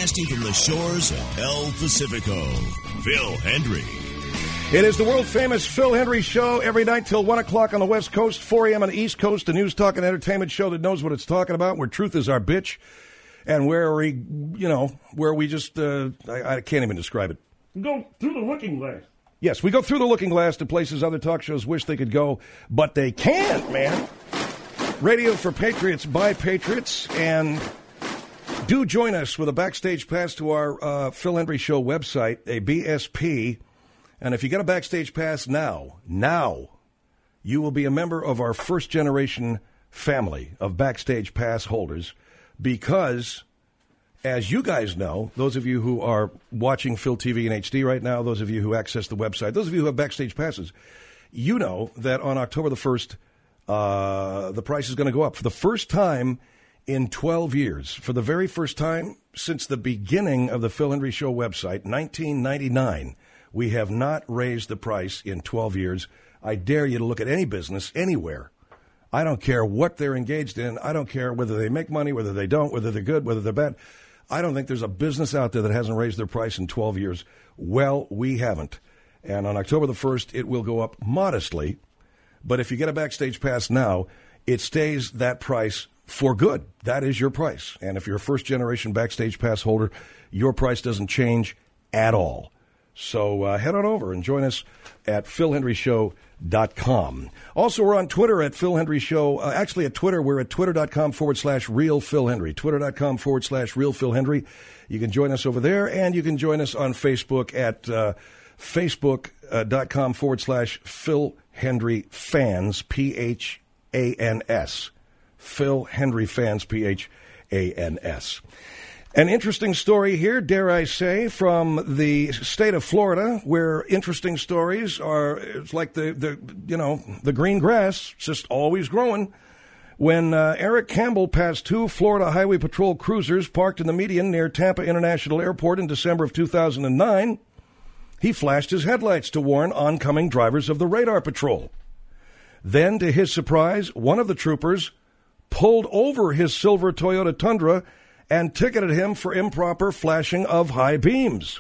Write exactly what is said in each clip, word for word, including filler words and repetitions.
Broadcasting from the shores of El Pacifico, Phil Hendry. It is the world-famous Phil Hendry Show every night till one o'clock on the West Coast, four a.m. on the East Coast, a news, talk, and entertainment show that knows what it's talking about, where truth is our bitch, and where we, you know, where we just, uh, I, I can't even describe it. Go through the looking glass. Yes, we go through the looking glass to places other talk shows wish they could go, but they can't, man. Radio for Patriots by Patriots, and do join us with a backstage pass to our uh, Phil Hendry Show website, a B S P. And if you get a backstage pass now, now, you will be a member of our first-generation family of backstage pass holders because, as you guys know, those of you who are watching Phil T V in H D right now, those of you who access the website, those of you who have backstage passes, you know that on October the first, uh, the price is going to go up. For the first time in twelve years, for the very first time since the beginning of the Phil Hendry Show website, nineteen ninety-nine, we have not raised the price in twelve years. I dare you to look at any business anywhere. I don't care what they're engaged in. I don't care whether they make money, whether they don't, whether they're good, whether they're bad. I don't think there's a business out there that hasn't raised their price in twelve years. Well, we haven't. And on October the first, it will go up modestly. But if you get a backstage pass now, it stays that price for good. That is your price. And if you're a first-generation backstage pass holder, your price doesn't change at all. So uh, head on over and join us at phil hendry show dot com. Also, we're on Twitter at Phil Hendry Show. Uh, actually, at Twitter, we're at twitter.com forward slash real Phil Hendry. Twitter.com forward slash real Phil Hendry. You can join us over there, and you can join us on Facebook at uh, facebook.com forward slash Phil Hendry Fans, P H A N S. Phil Hendry Fans, P H A N S. An interesting story here, dare I say, from the state of Florida, where interesting stories are, it's like the, the you know, the green grass, it's just always growing. When uh, Eric Campbell passed two Florida Highway Patrol cruisers parked in the median near Tampa International Airport in December of two thousand nine, he flashed his headlights to warn oncoming drivers of the radar patrol. Then, to his surprise, one of the troopers pulled over his silver Toyota Tundra and ticketed him for improper flashing of high beams.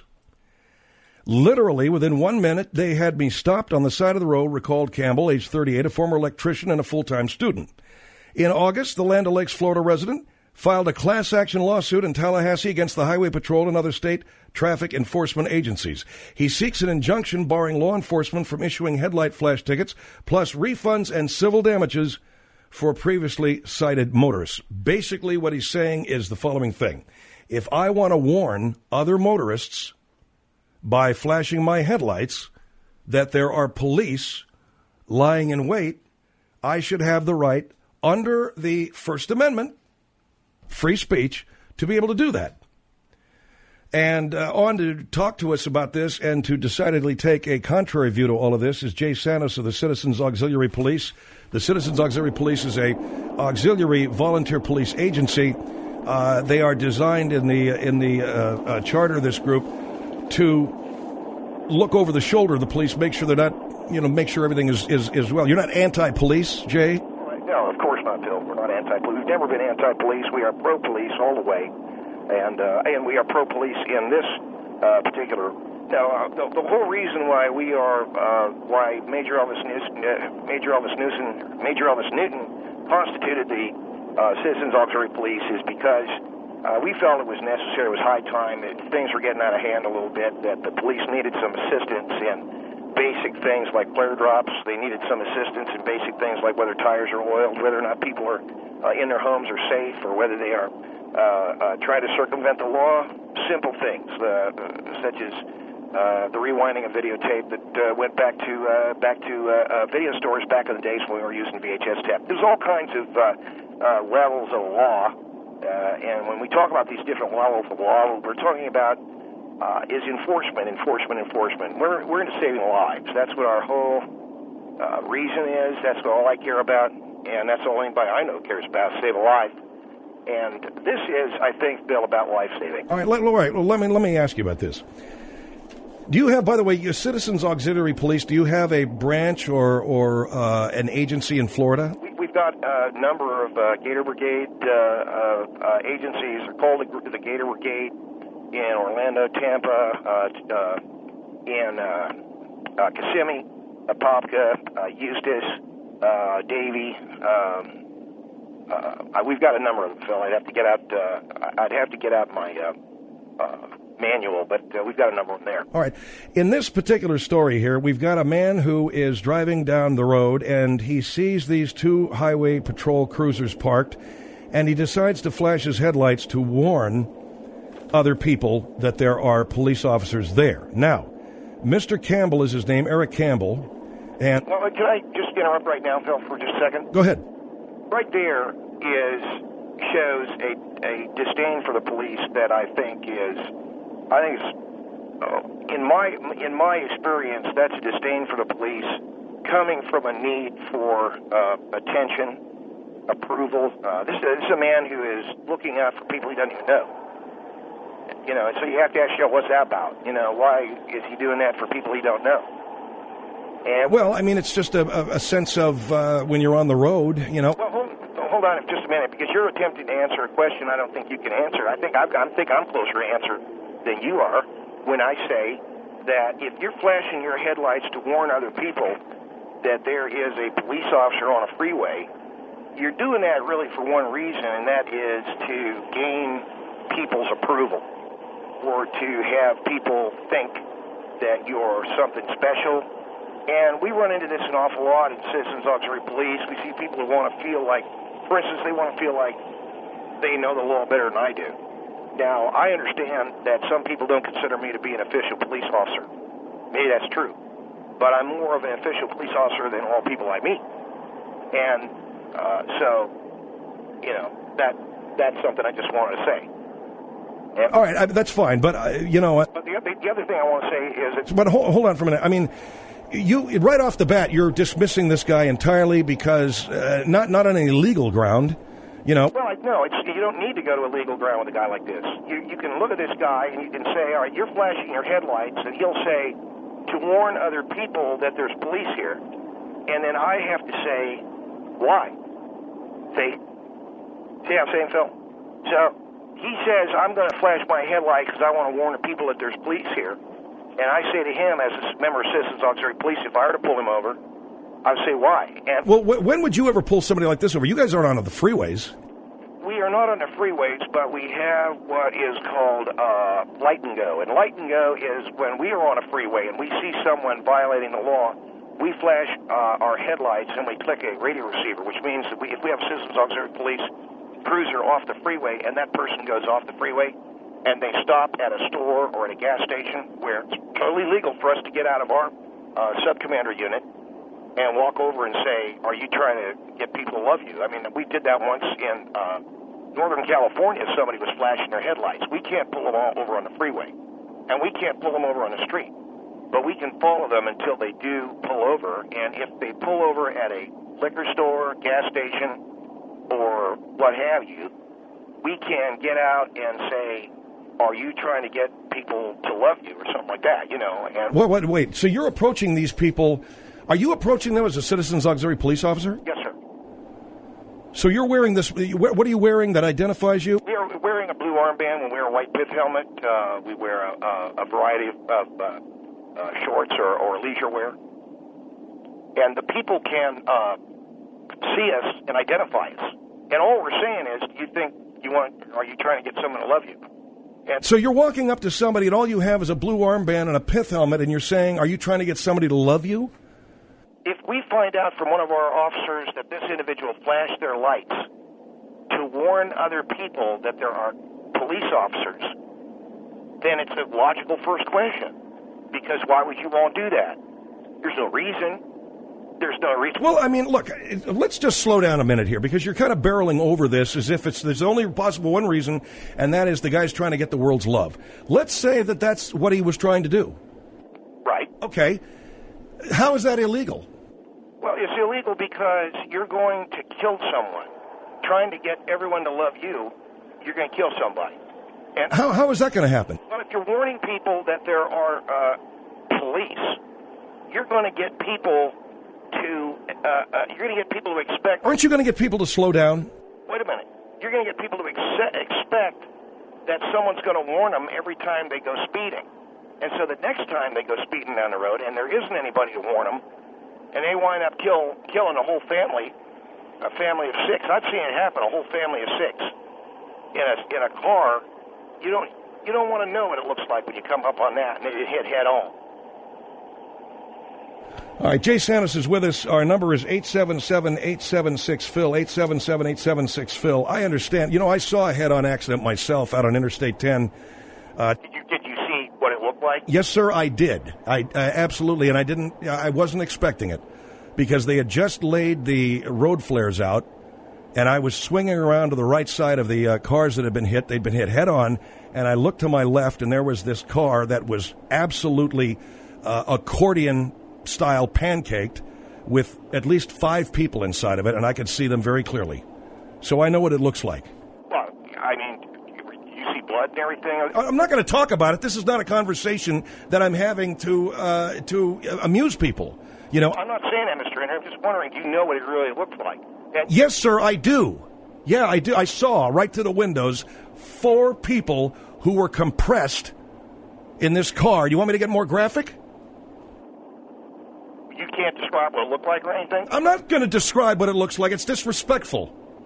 Literally, within one minute, they had me stopped on the side of the road, recalled Campbell, age thirty-eight, a former electrician and a full-time student. In August, the Land O'Lakes, Florida resident filed a class-action lawsuit in Tallahassee against the Highway Patrol and other state traffic enforcement agencies. He seeks an injunction barring law enforcement from issuing headlight flash tickets, plus refunds and civil damages for previously cited motorists. Basically, what he's saying is the following thing. If I want to warn other motorists by flashing my headlights that there are police lying in wait, I should have the right, under the First Amendment, free speech, to be able to do that. And uh, on to talk to us about this and to decidedly take a contrary view to all of this is Jay Santos of the Citizens Auxiliary Police. The Citizens Auxiliary Police is a auxiliary volunteer police agency. Uh, they are designed in the in the uh, uh, charter of this group to look over the shoulder of the police, make sure they're not, you know, make sure everything is, is, is well. You're not anti-police, Jay? No, of course not, Bill. We're not anti-police. We've never been anti-police. We are pro-police all the way. And uh, and we are pro-police in this uh, particular. Now, uh, the, the whole reason why we are, uh, why Major Elvis Newton, uh, Major Elvis Newton, Major Elvis Newton constituted the uh, Citizens Auxiliary Police is because uh, we felt it was necessary. It was high time that things were getting out of hand a little bit. That the police needed some assistance in basic things like flare drops. They needed some assistance in basic things like whether tires are oiled, whether or not people are uh, in their homes are safe, or whether they are. Uh, uh, try to circumvent the law, simple things, uh, such as uh, the rewinding of videotape that uh, went back to uh, back to uh, uh, video stores back in the days when we were using V H S tape. There's all kinds of uh, uh, levels of law, uh, and when we talk about these different levels of law, what we're talking about uh, is enforcement, enforcement, enforcement. We're we're into saving lives. That's what our whole uh, reason is. That's all I care about, and that's all anybody I know cares about: save a life. And this is, I think, Bill, about life-saving. All right, let, all right. Well, let me let me ask you about this. Do you have, by the way, your Citizens Auxiliary Police, do you have a branch or, or uh, an agency in Florida? We, we've got a number of uh, Gator Brigade uh, uh, uh, agencies. They're called the, the Gator Brigade in Orlando, Tampa, uh, uh, in uh, uh, Kissimmee, Apopka, uh, Eustis, uh, Davie. Um, uh, we've got a number of them, Phil. I'd have to get out. Uh, I'd have to get out my uh, uh, manual, but uh, we've got a number of them there. All right. In this particular story here, we've got a man who is driving down the road, and he sees these two highway patrol cruisers parked, and he decides to flash his headlights to warn other people that there are police officers there. Now, Mister Campbell is his name, Eric Campbell. And well, can I just interrupt right now, Phil, for just a second? Go ahead. Right there is shows a, a disdain for the police that I think is, I think is, uh, in my in my experience, that's a disdain for the police coming from a need for uh, attention, approval. Uh, this, this is a man who is looking out for people he doesn't even know. You know, so you have to ask yourself, what's that about? You know, why is he doing that for people he don't know? And well, I mean, it's just a, a sense of uh, when you're on the road, you know. Well, hold, hold on just a minute, because you're attempting to answer a question I don't think you can answer. I think I've, I think I'm closer to answer than you are when I say that if you're flashing your headlights to warn other people that there is a police officer on a freeway, you're doing that really for one reason, and that is to gain people's approval, or to have people think that you're something special. And we run into this an awful lot in Citizens Auxiliary Police. We see people who want to feel like, for instance, they want to feel like they know the law better than I do. Now, I understand that some people don't consider me to be an official police officer. Maybe that's true. But I'm more of an official police officer than all people I meet. And uh, so, you know, that that's something I just wanted to say. And, all right, I, that's fine. But, uh, you know... But the, the other thing I want to say is... It's, but hold, hold on for a minute. I mean... You right off the bat, you're dismissing this guy entirely because uh, not not on any legal ground, you know. Well, no, it's, you don't need to go to a legal ground with a guy like this. You you can look at this guy and you can say, all right, you're flashing your headlights, and he'll say to warn other people that there's police here, and then I have to say why. See, see what I'm saying, Phil? So he says I'm going to flash my headlight because I want to warn the people that there's police here. And I say to him, as a member of Citizens Auxiliary Police, if I were to pull him over, I would say, why? And well, wh- when would you ever pull somebody like this over? You guys aren't on the freeways. We are not on the freeways, but we have what is called uh, light and go. And light and go is when we are on a freeway and we see someone violating the law, we flash uh, our headlights and we click a radio receiver, which means that we, if we have Citizens Auxiliary Police cruiser off the freeway and that person goes off the freeway, and they stop at a store or at a gas station where it's totally legal for us to get out of our uh, sub-commander unit and walk over and say, are you trying to get people to love you? I mean, we did that once in uh, Northern California. Somebody was flashing their headlights. We can't pull them all over on the freeway, and we can't pull them over on the street. But we can follow them until they do pull over, and if they pull over at a liquor store, gas station, or what have you, we can get out and say, are you trying to get people to love you or something like that, you know? And wait, wait, wait. So you're approaching these people. Are you approaching them as a Citizens Auxiliary Police officer? Yes, sir. So you're wearing this. What are you wearing that identifies you? We are wearing a blue armband. We wear a white pith helmet. Uh, we wear a, a, a variety of uh, uh, shorts or, or leisure wear. And the people can uh, see us and identify us. And all we're saying is, do you think you want, are you trying to get someone to love you? And so you're walking up to somebody and all you have is a blue armband and a pith helmet, and you're saying, are you trying to get somebody to love you? If we find out from one of our officers that this individual flashed their lights to warn other people that there are police officers, then it's a logical first question. Because why would you want to do that? There's no reason. There's no reason. Well, I mean, look, let's just slow down a minute here, because you're kind of barreling over this as if it's there's only possible one reason, and that is the guy's trying to get the world's love. Let's say that that's what he was trying to do. Right. Okay. How is that illegal? Well, it's illegal because you're going to kill someone. Trying to get everyone to love you, you're going to kill somebody. And how how is that going to happen? Well, if you're warning people that there are uh, police, you're going to get people to, uh, uh, you're going to get people to expect... Aren't you going to get people to slow down? Wait a minute. You're going to get people to ex- expect that someone's going to warn them every time they go speeding. And so the next time they go speeding down the road and there isn't anybody to warn them, and they wind up kill, killing a whole family, a family of six. I've seen it happen, a whole family of six in a in a car. You don't you don't want to know what it looks like when you come up on that and it hit head on. All right, Jay Santos is with us. Our number is eight seven seven, eight seven six, Phil, eight seven seven, eight seven six, Phil. I understand. You know, I saw a head-on accident myself out on Interstate ten. Uh, did you did you see what it looked like? Yes, sir, I did. I uh, absolutely, and I didn't. I wasn't expecting it because they had just laid the road flares out, and I was swinging around to the right side of the uh, cars that had been hit. They'd been hit head-on, and I looked to my left, and there was this car that was absolutely uh, accordion style pancaked with at least five people inside of it, and I could see them very clearly. So I know what it looks like. Well, I mean, you see blood and everything? I'm not going to talk about it. This is not a conversation that I'm having to uh, to amuse people. You know, I'm not saying that, Mister Inter. I'm just wondering, do you know what it really looked like? And yes, sir, I do. Yeah, I do. I saw right to the windows four people who were compressed in this car. You want me to get more graphic? You can't describe what it looked like or anything? I'm not going to describe what it looks like. It's disrespectful.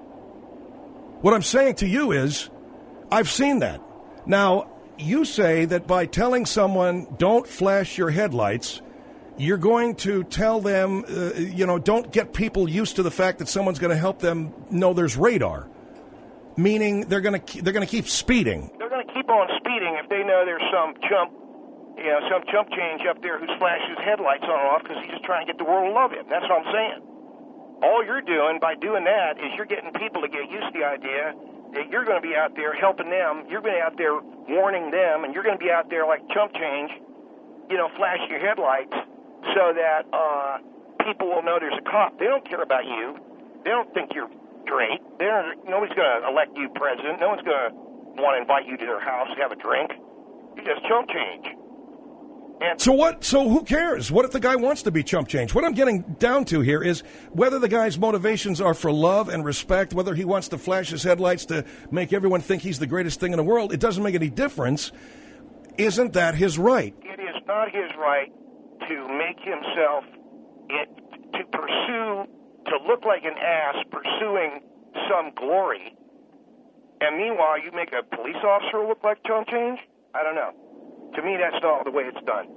What I'm saying to you is, I've seen that. Now, you say that by telling someone, don't flash your headlights, you're going to tell them, uh, you know, don't get people used to the fact that someone's going to help them know there's radar. Meaning they're going to they're going to keep speeding. They're going to keep on speeding if they know there's some chump, you know, some chump change up there who flashes headlights on and off because he's just trying to get the world to love him. That's what I'm saying. All you're doing by doing that is you're getting people to get used to the idea that you're going to be out there helping them. You're going to be out there warning them, and you're going to be out there like chump change, you know, flashing your headlights so that uh, people will know there's a cop. They don't care about you. They don't think you're great. They don't, nobody's going to elect you president. No one's going to want to invite you to their house to have a drink. You're just chump change. And so what? So who cares? What if the guy wants to be chump change? What I'm getting down to here is whether the guy's motivations are for love and respect, whether he wants to flash his headlights to make everyone think he's the greatest thing in the world. It doesn't make any difference. Isn't that his right? It is not his right to make himself, it, to pursue, to look like an ass pursuing some glory, and meanwhile you make a police officer look like chump change? I don't know. To me, that's not the way it's done.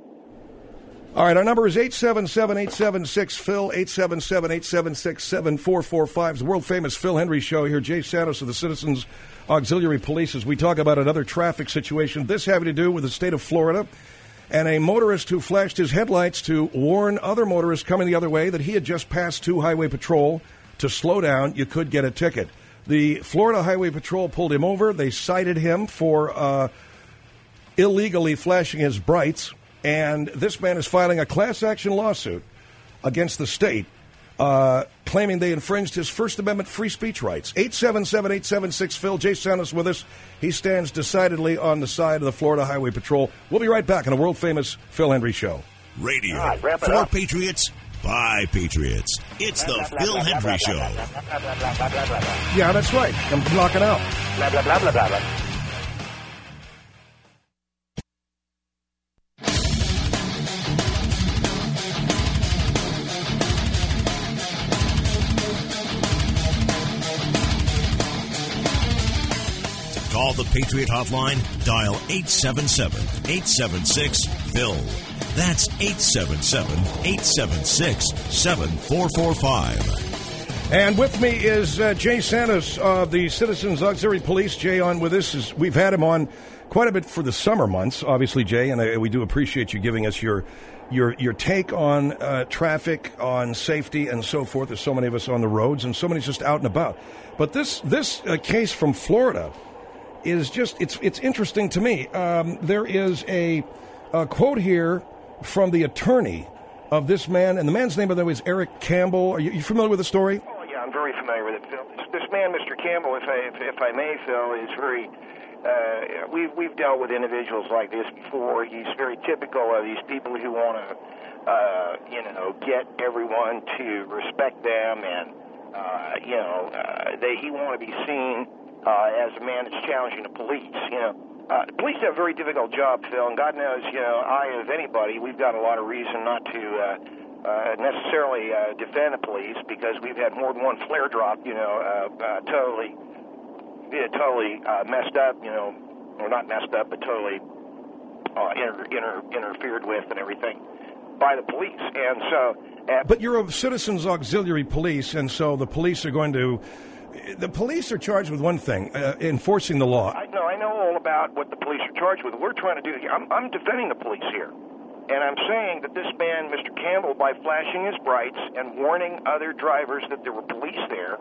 All right, our number is eight seven seven, eight seven six, Phil, eight seven seven, eight seven six, seven four four five. The world-famous Phil Hendrie Show here. Jay Santos of the Citizens Auxiliary Police as we talk about another traffic situation. This having to do with the state of Florida and a motorist who flashed his headlights to warn other motorists coming the other way that he had just passed two highway patrol to slow down. You could get a ticket. The Florida Highway Patrol pulled him over. They cited him for Uh, illegally flashing his brights, and this man is filing a class action lawsuit against the state, uh, claiming they infringed his First Amendment free speech rights. eight seven seven, eight seven six, Phil. Jay Santos with us. He stands decidedly on the side of the Florida Highway Patrol. We'll be right back on the world-famous Phil Hendrie Show. Radio right, for up. Patriots by Patriots. It's the Phil Hendrie Show. Yeah, that's right. I'm knocking out. Blah, blah, blah, blah, blah, blah. Call the Patriot Hotline. Dial eight seven seven, eight seven six, Phil. That's eight seven seven, eight seven six, seven four four five. And with me is uh, Jay Santos of the Citizens Auxiliary Police. Jay on with us. Is, we've had him on quite a bit for the summer months, obviously, Jay, and uh, we do appreciate you giving us your your your take on uh, traffic, on safety, and so forth. There's so many of us on the roads, and so many just out and about. But this this uh, case from Florida is just, it's it's interesting to me. Um, there is a, a quote here from the attorney of this man, and the man's name, by the way, is Eric Campbell. Are you, you familiar with the story? Oh, yeah, I'm very familiar with it, Phil. This, this man, Mister Campbell, if I, if, if I may, Phil, is very, uh, we've, we've dealt with individuals like this before. He's very typical of these people who want to, uh, you know, get everyone to respect them, and, uh, you know, uh, they, he want to be seen uh, as a man that's challenging the police. You know, uh, the police have a very difficult job, Phil, and God knows, you know, I, if anybody, we've got a lot of reason not to uh, uh, necessarily uh, defend the police because we've had more than one flare drop, you know, uh, uh, totally, yeah, totally uh, messed up, you know, or not messed up, but totally uh, inter- inter- interfered with and everything by the police. And so... Uh, but you're a citizens auxiliary police, and so the police are going to... The police are charged with one thing, uh, enforcing the law. I know, I know all about what the police are charged with. We're trying to do here. I'm, I'm defending the police here. And I'm saying that this man, Mister Campbell, by flashing his brights and warning other drivers that there were police there,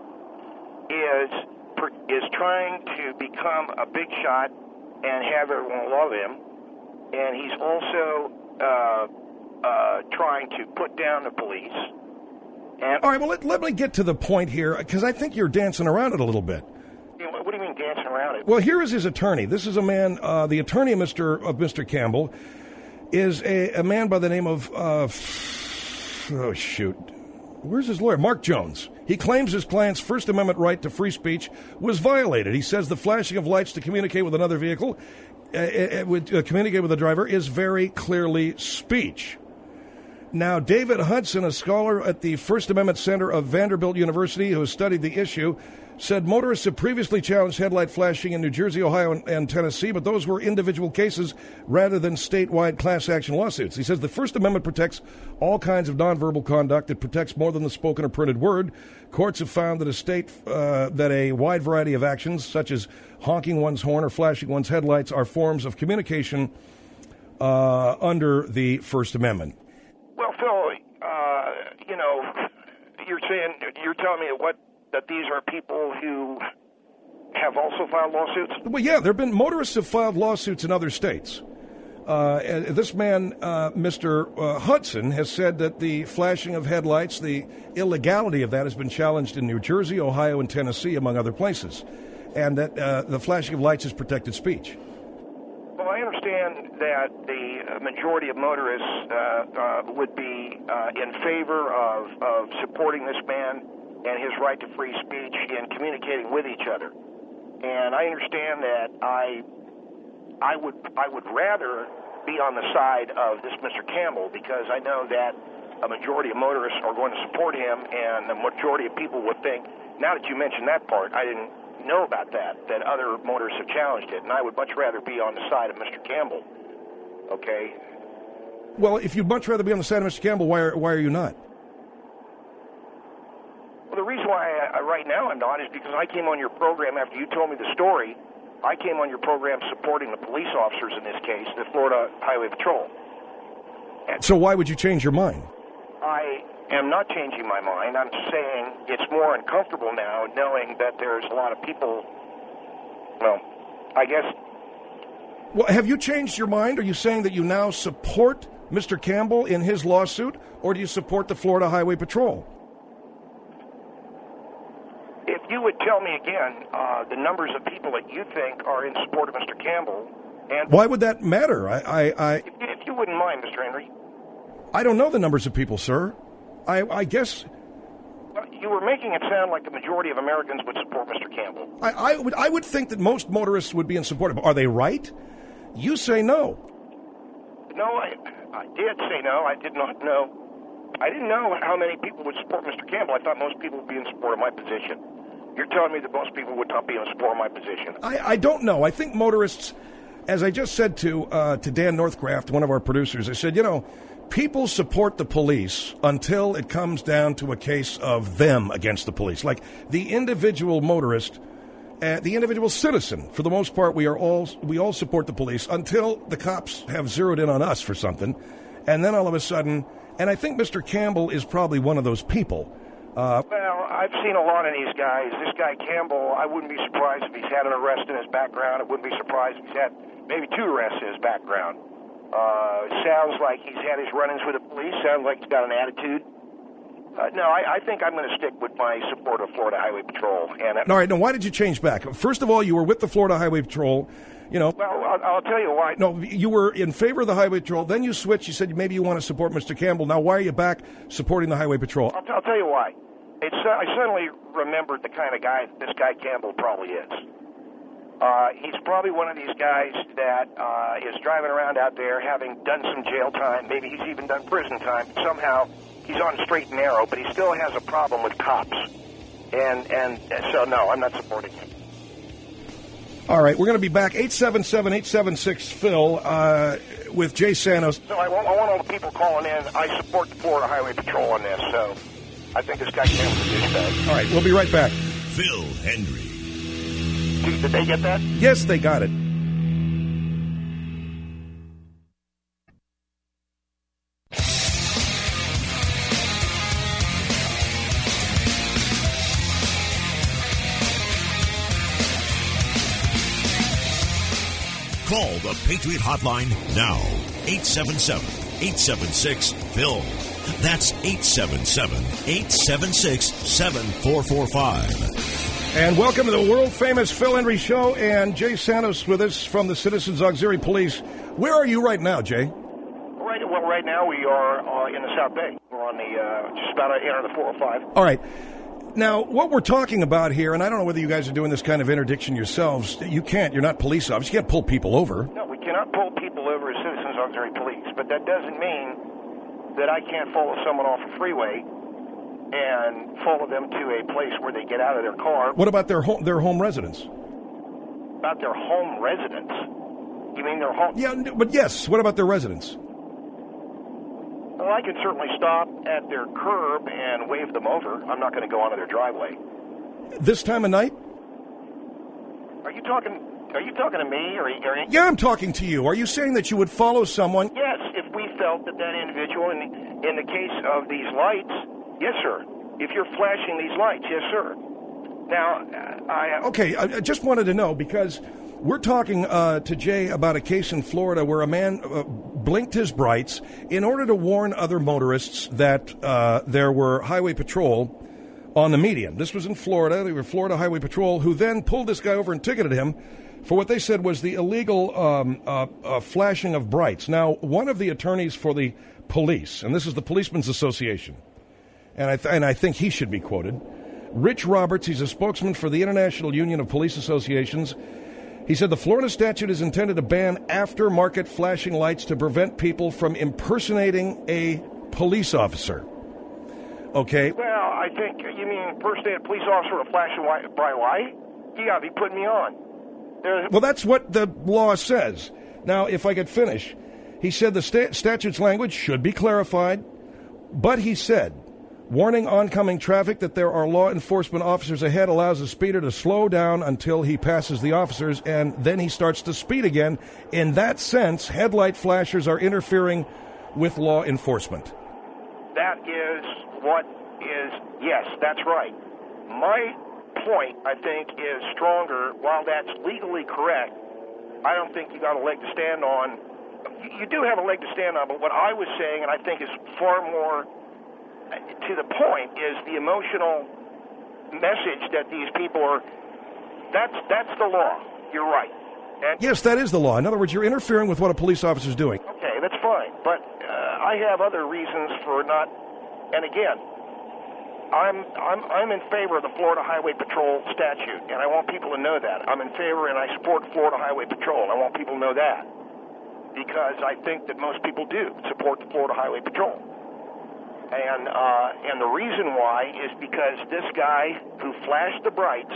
is is trying to become a big shot and have everyone love him. And he's also... Uh, Uh, trying to put down the police. And all right, well, let, let me get to the point here, because I think you're dancing around it a little bit. You know, what do you mean dancing around it? Well, here is his attorney. This is a man, uh, the attorney of Mister of Mister Campbell is a, a man by the name of, uh, oh, shoot. Where's his lawyer? Mark Jones. He claims his client's First Amendment right to free speech was violated. He says the flashing of lights to communicate with another vehicle, uh, uh, with, uh, communicate with a driver, is very clearly speech. Now, David Hudson, a scholar at the First Amendment Center of Vanderbilt University who has studied the issue, said motorists have previously challenged headlight flashing in New Jersey, Ohio, and, and Tennessee, but those were individual cases rather than statewide class action lawsuits. He says the First Amendment protects all kinds of nonverbal conduct. It protects more than the spoken or printed word. Courts have found that a state uh, that a wide variety of actions, such as honking one's horn or flashing one's headlights, are forms of communication uh, under the First Amendment. Well, Phil, uh, you know, you're saying, you're telling me what, that these are people who have also filed lawsuits? Well, yeah, there have been motorists have filed lawsuits in other states. Uh, and this man, uh, Mister Uh, Hudson, has said that the flashing of headlights, the illegality of that has been challenged in New Jersey, Ohio, and Tennessee, among other places, and that uh, the flashing of lights is protected speech. Well, I understand that the majority of motorists uh, uh, would be uh, in favor of, of supporting this man and his right to free speech in communicating with each other. And I understand that I, I would, I would rather be on the side of this Mister Campbell because I know that a majority of motorists are going to support him, and the majority of people would think. Now that you mentioned that part, I didn't know about that, that other motorists have challenged it, and I would much rather be on the side of Mister Campbell, okay? Well, if you'd much rather be on the side of Mister Campbell, why are, why are you not? Well, the reason why I, I, right now I'm not is because I came on your program after you told me the story. I came on your program supporting the police officers in this case, the Florida Highway Patrol. And so why would you change your mind? I am not changing my mind. I'm saying it's more uncomfortable now knowing that there's a lot of people, well, I guess. Well, have you changed your mind? Are you saying that you now support Mister Campbell in his lawsuit, or do you support the Florida Highway Patrol? If you would tell me again uh, the numbers of people that you think are in support of Mister Campbell. And why would that matter? I, I, I if, if you wouldn't mind, Mister Henry. I don't know the numbers of people, sir. I, I guess... You were making it sound like the majority of Americans would support Mister Campbell. I, I, would, I would think that most motorists would be in support of him. Are they right? You say no. No, I, I did say no. I did not know. I didn't know how many people would support Mister Campbell. I thought most people would be in support of my position. You're telling me that most people would not be in support of my position. I, I don't know. I think motorists, as I just said to uh, to Dan Northcraft, one of our producers, I said, you know, people support the police until it comes down to a case of them against the police. Like the individual motorist, uh, the individual citizen, for the most part, we are all we all support the police until the cops have zeroed in on us for something. And then all of a sudden, and I think Mister Campbell is probably one of those people. Uh, well, I've seen a lot of these guys. This guy Campbell, I wouldn't be surprised if he's had an arrest in his background. I wouldn't be surprised if he's had maybe two arrests in his background. Uh, sounds like he's had his run-ins with the police. Sounds like he's got an attitude. Uh, no, I, I think I'm going to stick with my support of Florida Highway Patrol. And all right, now why did you change back? First of all, you were with the Florida Highway Patrol. You know. Well, I'll, I'll tell you why. No, you were in favor of the Highway Patrol. Then you switched. You said maybe you want to support Mister Campbell. Now, why are you back supporting the Highway Patrol? I'll, t- I'll tell you why. It's, uh, I suddenly remembered the kind of guy this guy Campbell probably is. Uh, he's probably one of these guys that uh, is driving around out there having done some jail time. Maybe he's even done prison time. Somehow he's on straight and narrow, but he still has a problem with cops. And, and so, no, I'm not supporting him. All right, we're going to be back. eight seven seven, eight seven six, Phil, uh, with Jay Santos. So I want, I want all the people calling in. I support the Florida Highway Patrol on this, so I think this guy can have a douchebag. All right, we'll be right back. Phil Hendrie. Did, did they get that? Yes, they got it. Call the Patriot Hotline now. eight seven seven, eight seven six, Phil. That's eight seven seven, eight seven six, seven four four five. And welcome to the world-famous Phil Hendrie Show, and Jay Santos with us from the Citizens Auxiliary Police. Where are you right now, Jay? Right. Well, right now we are uh, in the South Bay. We're on the uh, just about to enter the four oh five. All right. Now, what we're talking about here, and I don't know whether you guys are doing this kind of interdiction yourselves. You can't. You're not police officers. You can't pull people over. No, we cannot pull people over as Citizens Auxiliary Police, but that doesn't mean that I can't follow someone off a freeway and follow them to a place where they get out of their car. What about their home, their home residence? About their home residence? You mean their home? Yeah, but yes. What about their residence? Well, I can certainly stop at their curb and wave them over. I'm not going to go onto their driveway. This time of night? Are you talking? Are you talking to me? Or, or yeah, I'm talking to you. Are you saying that you would follow someone? Yes, if we felt that that individual, in the, in the case of these lights, yes, sir. If you're flashing these lights, yes, sir. Now, I... Okay, I just wanted to know, because we're talking uh, to Jay about a case in Florida where a man uh, blinked his brights in order to warn other motorists that uh, there were highway patrol on the median. This was in Florida. They were Florida Highway Patrol, who then pulled this guy over and ticketed him for what they said was the illegal um, uh, uh, flashing of brights. Now, one of the attorneys for the police, and this is the Policemen's Association, and I, th- and I think he should be quoted, Rich Roberts, he's a spokesman for the International Union of Police Associations. He said the Florida statute is intended to ban aftermarket flashing lights to prevent people from impersonating a police officer. Okay. Well, I think you mean impersonate a police officer with a flashing white, bright light? You got to be putting me on. There's... Well, that's what the law says. Now, if I could finish, he said the sta- statute's language should be clarified, but he said, warning oncoming traffic that there are law enforcement officers ahead allows the speeder to slow down until he passes the officers, and then he starts to speed again. In that sense, headlight flashers are interfering with law enforcement. That is what is, yes, that's right. My point, I think, is stronger. While that's legally correct, I don't think you got a leg to stand on. You do have a leg to stand on, but what I was saying, and I think is far more to the point, is the emotional message that these people are, that's that's the law. You're right. And yes, that is the law. In other words, you're interfering with what a police officer is doing. Okay, that's fine. But uh, I have other reasons for not, and again, I'm I'm I'm in favor of the Florida Highway Patrol statute, and I want people to know that. I'm in favor and I support Florida Highway Patrol. I want people to know that, because I think that most people do support the Florida Highway Patrol. And uh, and the reason why is because this guy who flashed the brights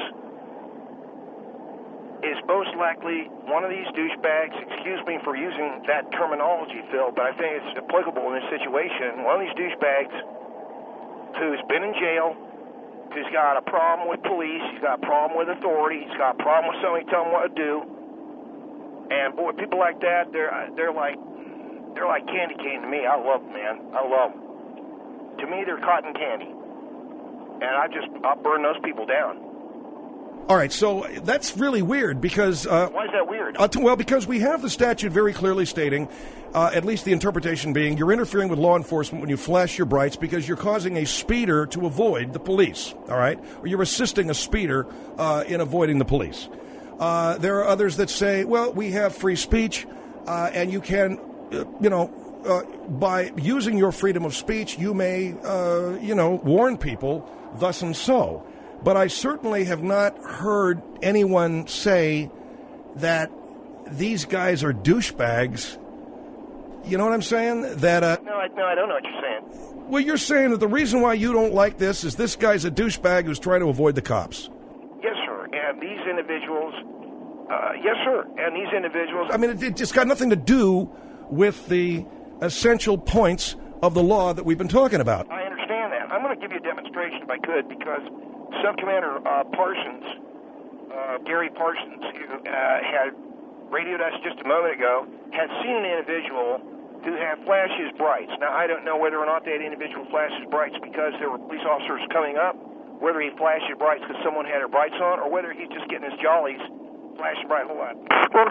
is most likely one of these douchebags. Excuse me for using that terminology, Phil, but I think it's applicable in this situation. One of these douchebags who's been in jail, who's got a problem with police, he's got a problem with authority, he's got a problem with somebody telling him what to do. And boy, people like that, they're they're like they're like candy cane to me. I love them, man. I love them. To me, they're cotton candy, and I just I'll burn those people down. All right, so that's really weird because uh, why is that weird? Uh, t- well, because we have the statute very clearly stating, uh, at least the interpretation being, you're interfering with law enforcement when you flash your brights because you're causing a speeder to avoid the police. All right, or you're assisting a speeder uh, in avoiding the police. Uh, there are others that say, well, we have free speech, uh, and you can, uh, you know. Uh, by using your freedom of speech, you may, uh, you know, warn people thus and so. But I certainly have not heard anyone say that these guys are douchebags. You know what I'm saying? That uh, No, I, no, I don't know what you're saying. well, you're saying that the reason why you don't like this is this guy's a douchebag who's trying to avoid the cops. Yes, sir. And these individuals, uh, yes, sir. And these individuals. I mean, it, it just got nothing to do with the essential points of the law that we've been talking about. I understand that. I'm going to give you a demonstration if I could, because Subcommander uh, Parsons, uh, Gary Parsons, who uh, had radioed us just a moment ago, had seen an individual who had flashed his brights. Now, I don't know whether or not that individual flashed his brights because there were police officers coming up, whether he flashed his brights because someone had their brights on, or whether he's just getting his jollies flashing bright. Hold on.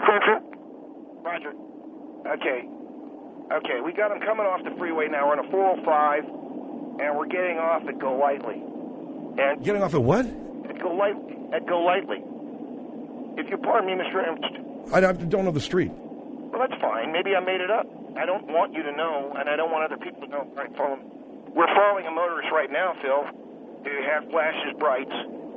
Roger. Okay. Okay, we got him coming off the freeway now. We're on a four oh five, and we're getting off at Go Lightly. And Getting off at what? At Go, Light, at Go Lightly. If you pardon me, Mister Ernst. I don't know the street. Well, that's fine. Maybe I made it up. I don't want you to know, and I don't want other people to know. All right, follow me. We're following a motorist right now, Phil, who had flashed his brights,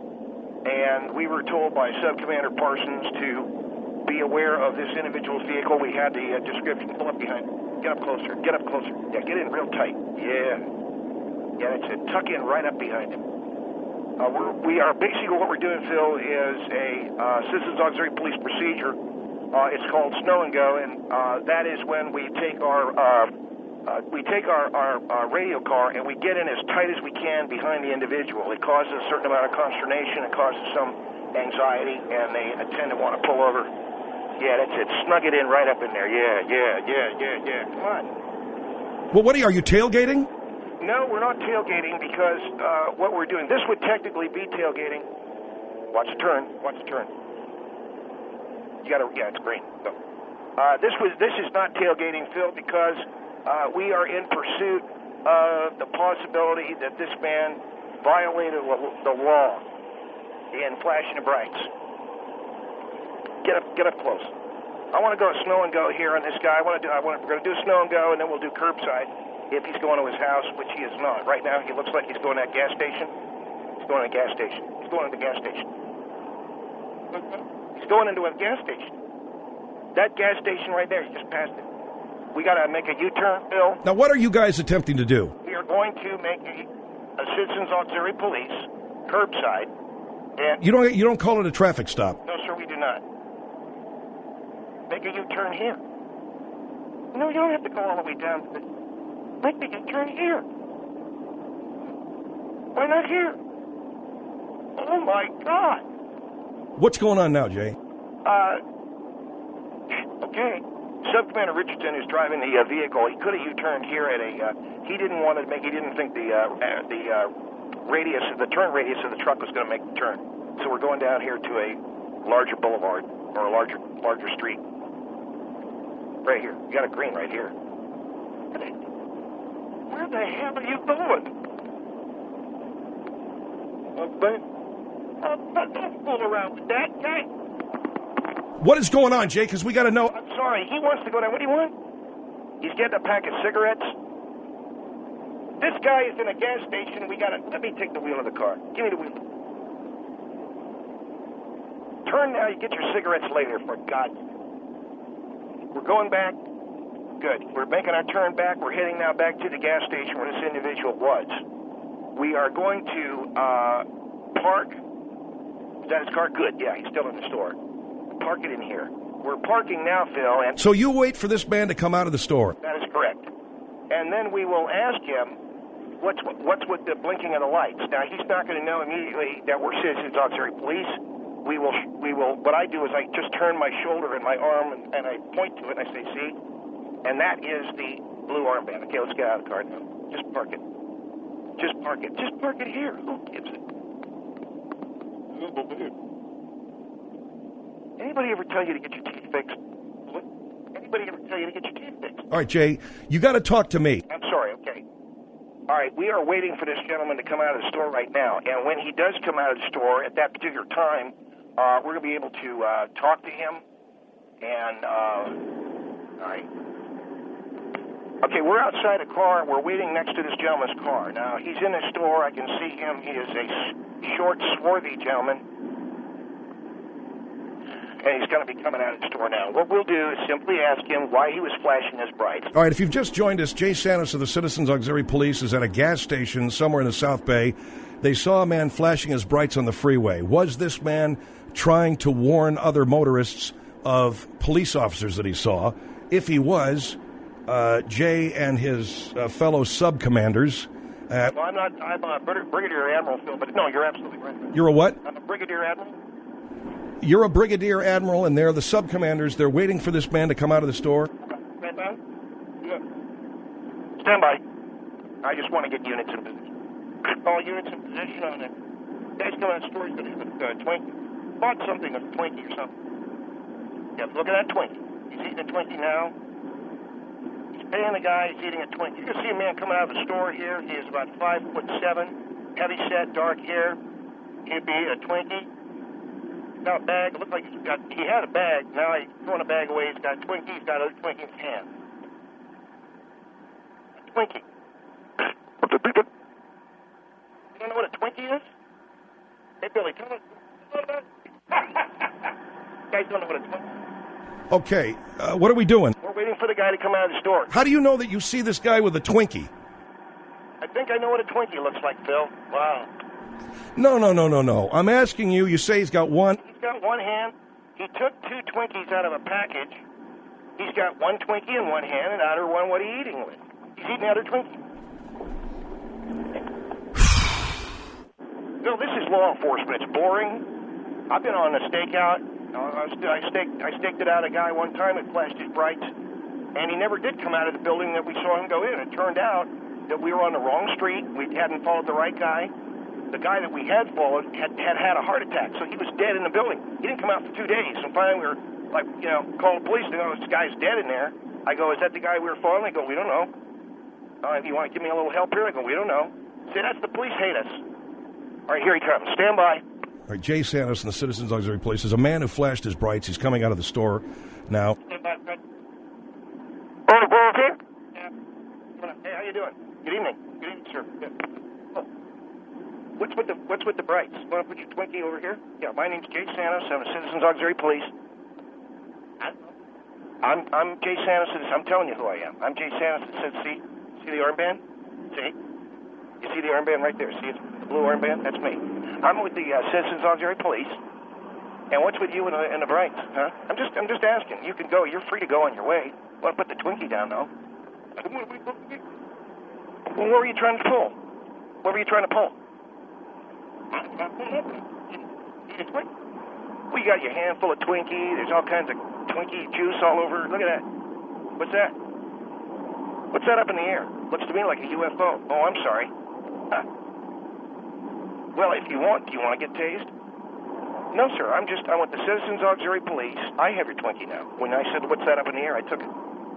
and we were told by Subcommander Parsons to be aware of this individual's vehicle. We had the uh, description. Pull up behind. Get up closer. Get up closer. Yeah, get in real tight. Yeah. Yeah, that's it. Tuck in right up behind him. Uh, we're, we are basically what we're doing, Phil, is a uh, Citizens Auxiliary Police procedure. Uh, it's called Snow and Go, and uh, that is when we take our uh, uh, we take our, our, our radio car and we get in as tight as we can behind the individual. It causes a certain amount of consternation. It causes some anxiety, and they tend to want to pull over. Yeah, that's it. Snug it in right up in there. Yeah, yeah, yeah, yeah, yeah. Come on. Well, what are you, are you tailgating? No, we're not tailgating because uh, what we're doing, this would technically be tailgating. Watch the turn. Watch the turn. You got to, yeah, it's green. Go. Uh, this was, this is not tailgating, Phil, because uh, we are in pursuit of the possibility that this man violated the law in flashing the brights. Get up, get up close. I want to go Snow and Go here on this guy. I want to do, I want to, we're going to do Snow and Go, and then we'll do curbside if he's going to his house, which he is not. Right now, he looks like he's going to that gas station. He's going to a gas station. He's going to the gas station. He's going into a gas station. That gas station right there, he just passed it. We got to make a U-turn, Bill. Now, what are you guys attempting to do? We are going to make a, a Citizens Auxiliary Police curbside. And You don't, you don't call it a traffic stop. no, sir, we do not. Make a U-turn here. No, you don't have to go all the way down to the... Make the U-turn here. Why not here? Oh, my God. What's going on now, Jay? Uh, okay. Subcommander Richardson is driving the uh, vehicle. He could have U-turned here at a... Uh, he didn't want to make... He didn't think the uh, uh, the uh, radius, the turn radius of the truck was going to make the turn. So we're going down here to a larger boulevard or a larger larger street. Right here. You got a green right here. Where the hell are you going? Uh, don't fool around with that guy. What is going on, Jay? Because we got to know. I'm sorry. He wants to go down. What do you want? He's getting a pack of cigarettes. This guy is in a gas station. We got to... Let me take the wheel of the car. Give me the wheel. Turn now. You get your cigarettes later, for God's sake. We're going back. Good. We're making our turn back. We're heading now back to the gas station where this individual was. We are going to uh, park. Is that his car? Good. Yeah, he's still in the store. Park it in here. We're parking now, Phil. And So you wait for this man to come out of the store. that is correct. And then we will ask him what's what's with the blinking of the lights. Now, he's not going to know immediately that we're Citizens Auxiliary Police. We will, we will, what I do is I just turn my shoulder and my arm and, and I point to it and I say, see? And that is the blue armband. Okay, let's get out of the car now. Just park it. Just park it. Just park it here. Who gives it? Anybody ever tell you to get your teeth fixed? What? Anybody ever tell you to get your teeth fixed? All right, Jay, you got to talk to me. I'm sorry, okay. All right, we are waiting for this gentleman to come out of the store right now. And when he does come out of the store at that particular time, uh, we're going to be able to uh, talk to him. And, uh, all right. Okay, we're outside a car. We're waiting next to this gentleman's car. Now, he's in the store. I can see him. He is a short, swarthy gentleman. and he's going to be coming out of the store now. What we'll do is simply ask him why he was flashing his brights. All right, if you've just joined us, Jay Santos of the Citizens Auxiliary Police is at a gas station somewhere in the South Bay. They saw a man flashing his brights on the freeway. Was this man trying to warn other motorists of police officers that he saw? If he was, uh, Jay and his uh, fellow sub-commanders... Uh, well, I'm not, I'm a Brigadier Admiral, Phil, but no, you're absolutely right. You're a what? I'm a Brigadier Admiral. You're a Brigadier Admiral, and they're the sub-commanders. They're waiting for this man to come out of the store. Stand by. Yeah. Stand by. I just want to get units in position. All units in position on it. Guy's coming out of the store. He's going to have a uh, Twinkie. Bought something, a Twinkie or something. Yeah, look at that Twinkie. He's eating a Twinkie now. He's paying the guy. He's eating a Twinkie. You can see a man coming out of the store here. He is about five foot seven, heavy set, dark hair. He'd be a Twinkie. Got a bag. It looked like he's got. He had a bag. Now he's throwing a bag away. He's got a Twinkie. He's got a Twinkie in his hand. A Twinkie. You don't know what a Twinkie is? Hey, Billy, tell us. Guys don't know what a Twinkie is. Okay, uh, what are we doing? We're waiting for the guy to come out of the store. How do you know that you see this guy with a Twinkie? I think I know what a Twinkie looks like, Phil. Wow. No, no, no, no, no. I'm asking you, you say he's got one. He's got one hand. He took two Twinkies out of a package. He's got one Twinkie in one hand, and out of one, what are you eating with? He's eating the other Twinkie. Bill, this is law enforcement. It's boring. I've been on a stakeout. I, I, staked, I staked it out a guy one time and flashed his brights, and he never did come out of the building that we saw him go in. It turned out that we were on the wrong street. We hadn't followed the right guy. The guy that we had followed had, had had a heart attack, so he was dead in the building. He didn't come out for two days. And finally we were, like, you know, called the police. They go, this guy's dead in there. I go, is that the guy we were following? They go, we don't know. Uh, if you want to give me a little help here? I go, we don't know. See, that's the police hate us. All right, here he comes. Stand by. All right, Jay Santos in the Citizens Auxiliary Police is a man who flashed his brights. He's coming out of the store now. Stand by. Oh, the here? Yeah. Hey, how you doing? Good evening. Good evening, sir. Yeah. Oh. What's with the What's with the brights? You want to put your Twinkie over here? Yeah, my name's Jay Santos. I'm a Citizens Auxiliary Police. I'm I'm Jay Santos. I'm telling you who I am. I'm Jay Santos. It says, see, see the armband? See? You see the armband right there? See it? The blue armband? That's me. I'm with the uh, Citizens Auxiliary Police. And what's with you and the, and the brights? Huh? I'm just I'm just asking. You can go. You're free to go on your way. Want to put the Twinkie down, though? Well, what were you trying to pull? What were you trying to pull? We got your hand full of Twinkie. There's all kinds of Twinkie juice all over. Look at that. What's that? What's that up in the air? Looks to me like a U F O. Oh, I'm sorry. Uh, well, if you want, do you want to get tased? No, sir. I'm just, I'm with the Citizens Auxiliary Police. I have your Twinkie now. When I said, what's that up in the air, I took it.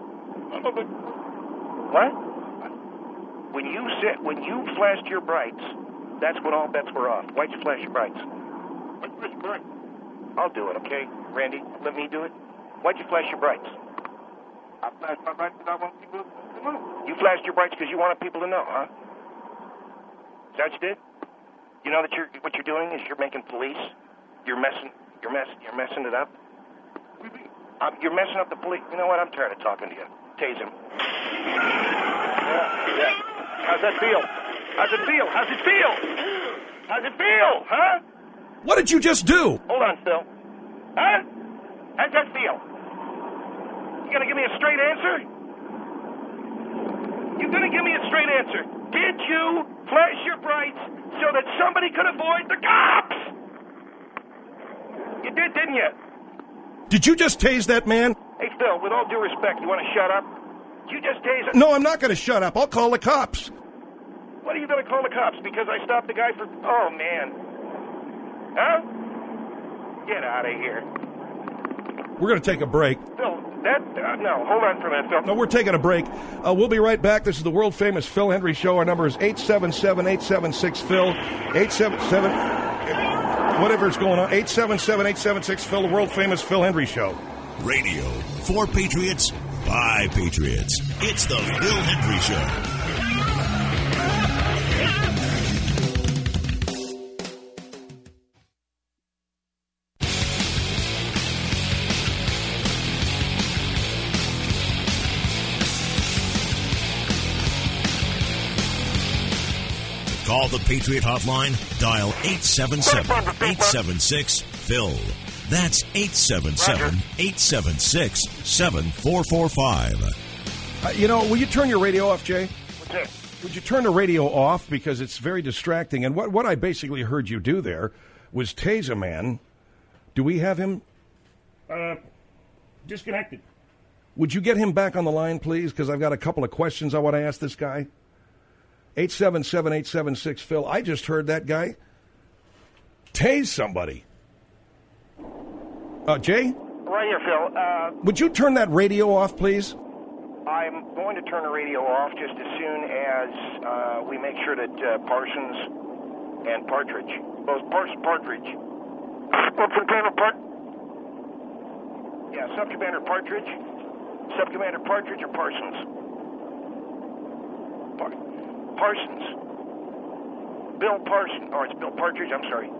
What? When you sit, when you flashed your brights, that's when all bets were off. Why'd you flash your brights? Why'd you flash your brights? I'll do it, okay? Randy, let me do it. Why'd you flash your brights? I flashed my brights because I want people to know. You flashed your brights because you wanted people to know, huh? Is that what you did? You know that you're what you're doing is you're making police. You're messing. You're mess. You're messing it up. Um, you're messing up the police. You know what? I'm tired of talking to you. Tase him. Yeah, yeah. How's that feel? How's it feel? How's it feel? How's it feel? Huh? What did you just do? Hold on, Phil. Huh? How's that feel? You gonna give me a straight answer? You gonna give me a straight answer? Did you flash your brights so that somebody could avoid the cops? You did, didn't you? Did you just tase that man? Hey, Phil, with all due respect, you want to shut up? You just tase him? No, I'm not going to shut up. I'll call the cops. What are you going to call the cops? Because I stopped the guy for... Oh, man. Huh? Get out of here. We're going to take a break. Phil, that... Uh, no, hold on for a minute, Phil. No, we're taking a break. Uh, we'll be right back. This is the world-famous Phil Hendrie Show. Our number is eight seven seven, eight seven six, Phil. eight seven seven... Whatever's going on. eight seven seven, eight seven six, Phil. The world-famous Phil Hendrie Show. Radio for Patriots by Patriots. It's the Phil Hendrie Show. Call the Patriot Hotline. Dial eight seven seven, eight seven six, Phil. That's eight seven seven, eight seven six, seven four four five. Uh, you know, will you turn your radio off, Jay? What's that? Would you turn the radio off because it's very distracting? And what, what I basically heard you do there was tase a man. Do we have him? Uh, disconnected. Would you get him back on the line, please? Because I've got a couple of questions I want to ask this guy. eight seven seven, eight seven six, Phil. I just heard that guy tase somebody. Uh, Jay? Right here, Phil. Uh, Would you turn that radio off, please? I'm going to turn the radio off just as soon as uh, we make sure that uh, Parsons and Partridge, both Parsons Partridge, Subcommander Part, yeah, Subcommander Partridge, Subcommander Partridge or Parsons? Par- Parsons. Bill Parsons. Oh, it's Bill Partridge. I'm sorry.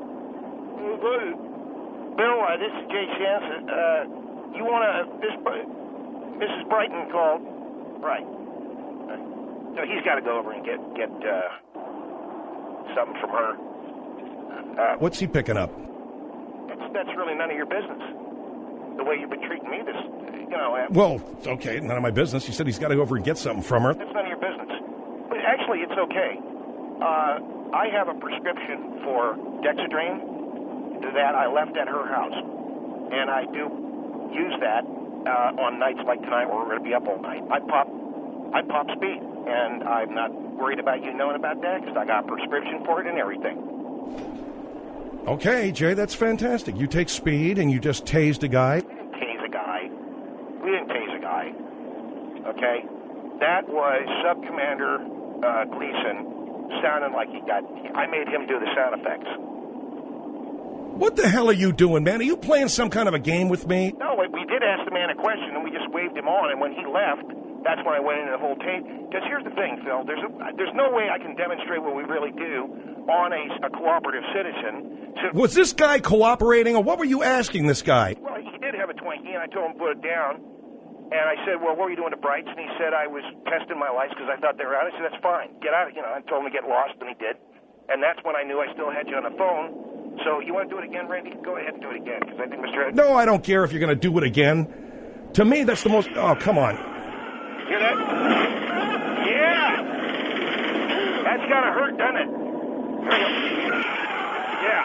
Bill, uh, this is Jay Sansa. Uh, you want to this? Missus Brighton called. Right. Uh, so he's got to go over and get get uh, something from her. Uh, What's he picking up? That's, that's really none of your business. The way you've been treating me, this, you know. Uh, Well, okay, none of my business. He said he's got to go over and get something from her. That's none of your business. But actually, it's okay. Uh, I have a prescription for Dexedrine that I left at her house, and I do use that. Uh, on nights like tonight where we're going to be up all night. I pop I pop speed, and I'm not worried about you knowing about that because I got a prescription for it and everything. Okay, Jay, that's fantastic. You take speed and you just tased a guy. We didn't tase a guy. We didn't tase a guy. Okay? That was Sub-Commander uh, Gleason sounding like he got... I made him do the sound effects. What the hell are you doing, man? Are you playing some kind of a game with me? No, we did ask the man a question, and we just waved him on, and when he left, that's when I went into the whole tape. Because here's the thing, Phil. There's a, there's no way I can demonstrate what we really do on a, a cooperative citizen. So, Was this guy cooperating, or what were you asking this guy? well, he did have a Twinkie, and I told him to put it down. And I said, well, what were you doing to Brights? And he said, I was testing my lights because I thought they were out. I said, that's fine. Get out. You know, I told him to get lost, and he did. And that's when I knew I still had you on the phone. So you want to do it again, Randy? Go ahead and do it again, because I think Mister Ed- No, I don't care if you're going to do it again. To me, that's the most... Oh, come on. Hear that? Yeah! That's got to hurt, doesn't it? There you go. Yeah.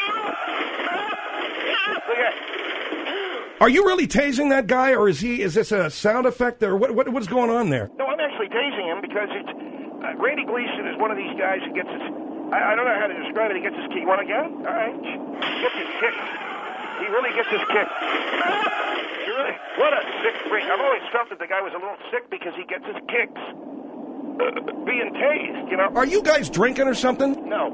Look at it. Are you really tasing that guy, or is he? Is this a sound effect, or what? What what's going on there? No, I'm actually tasing him because it's... Uh, Randy Gleason is one of these guys who gets his... I, I don't know how to describe it. He gets his kick. You want again? All right. He gets his kicks. He really gets his kicks. He really, what a sick freak. I've always felt that the guy was a little sick because he gets his kicks. Being tased, you know. Are you guys drinking or something? No.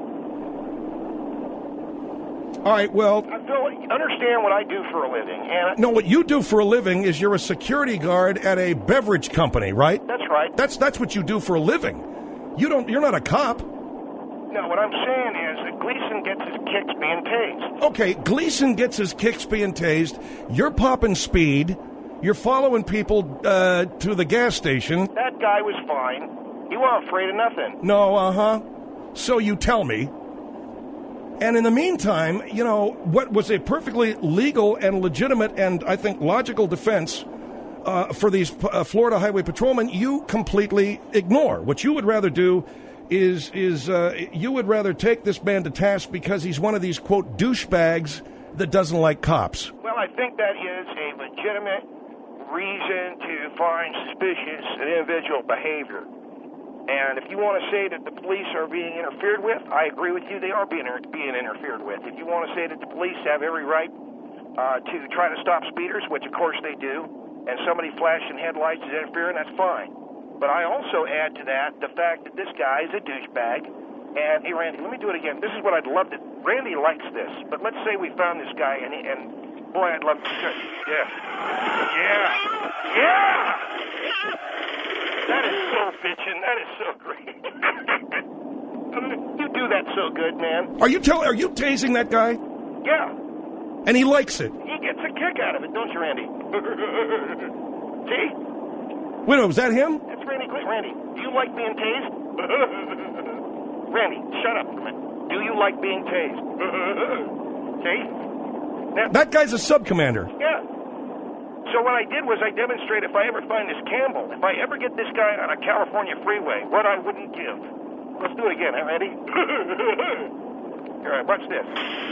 All right, well... I feel, understand what I do for a living. And I, No, what you do for a living is you're a security guard at a beverage company, right? That's right. That's that's what you do for a living. You don't. You're not a cop. No, what I'm saying is that Gleason gets his kicks being tased. Okay, Gleason gets his kicks being tased. You're popping speed. You're following people uh, to the gas station. That guy was fine. He wasn't afraid of nothing. No, uh-huh. So you tell me. And in the meantime, you know, what was a perfectly legal and legitimate and, I think, logical defense uh, for these uh, Florida highway patrolmen, you completely ignore. What you would rather do is is uh, you would rather take this man to task because he's one of these, quote, douchebags that doesn't like cops. Well, I think that is a legitimate reason to find suspicious and individual behavior. And if you want to say that the police are being interfered with, I agree with you. They are being being interfered with. If you want to say that the police have every right uh, to try to stop speeders, which of course they do, and somebody flashing headlights is interfering, that's fine. But I also add to that the fact that this guy is a douchebag. And, hey, Randy, let me do it again. This is what I'd love to... Randy likes this. But let's say we found this guy, and, he, and boy, I'd love to... Yeah. Yeah. Yeah! That is so bitchin'. That is so great. You do that so good, man. Are you tell? Are you tasing that guy? Yeah. And he likes it. He gets a kick out of it, don't you, Randy? See? Wait, was that him? That's Randy. Randy, do you like being tased? Randy, shut up for a minute. Do you like being tased? See? Now, That guy's a sub-commander. yeah. So what I did was I demonstrated if I ever find this Campbell, if I ever get this guy on a California freeway, what I wouldn't give. Let's do it again, huh, Randy? All right, watch this.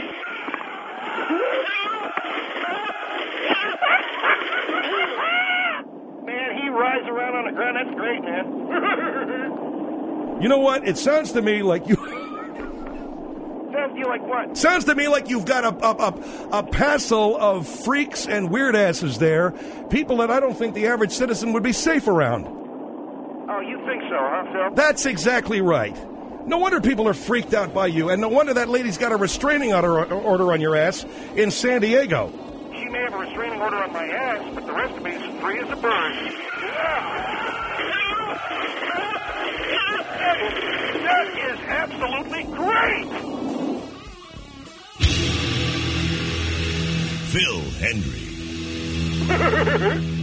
Man, he rides around on the ground. That's great, man. You know what? It sounds to me like you... Sounds to you like what? Sounds to me like you've got a, a, a, a passel of freaks and weird asses there, people that I don't think the average citizen would be safe around. Oh, you think so, huh, Phil? That's exactly right. No wonder people are freaked out by you, and no wonder that lady's got a restraining order, order on your ass in San Diego. She may have a restraining order on my ass, but the rest of me is free as a bird. That is, that is absolutely great! Phil Hendrie.